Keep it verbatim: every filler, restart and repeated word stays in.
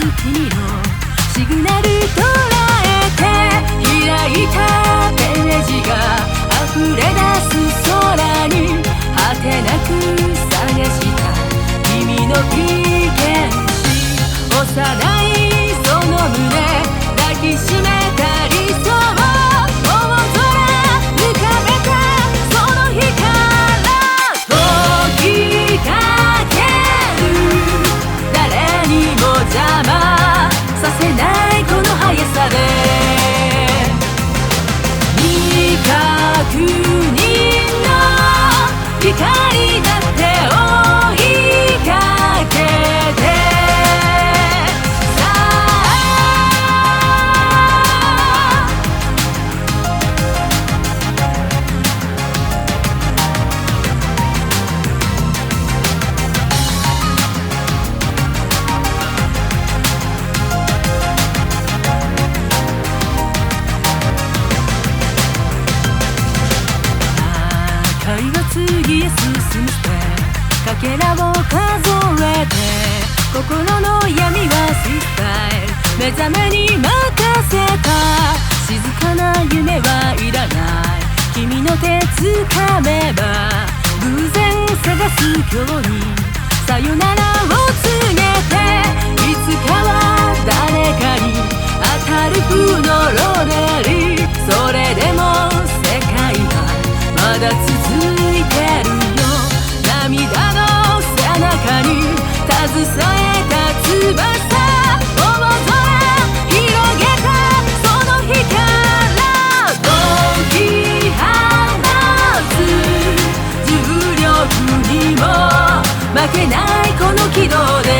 君のシグナル捉えて開いたページが溢れ出す空に果てなく探した君の危険視幼いその胸抱きしめた理想大空浮かべたその日から時かける誰にも邪魔させないこの速さで未確認の光だって追いかけてさあ明かりが次へ進むステかけらを数えて心の闇はスタイル目覚めに任せた静かな夢はいらない君の手つかめば偶然探す今日にさよならを告げていつかは誰かに当たる風のローデリーそれでも世界はまだ続いてるよ涙の背中に携えた翼大空広げたその日から解き放つ重力にも負けないこの軌道で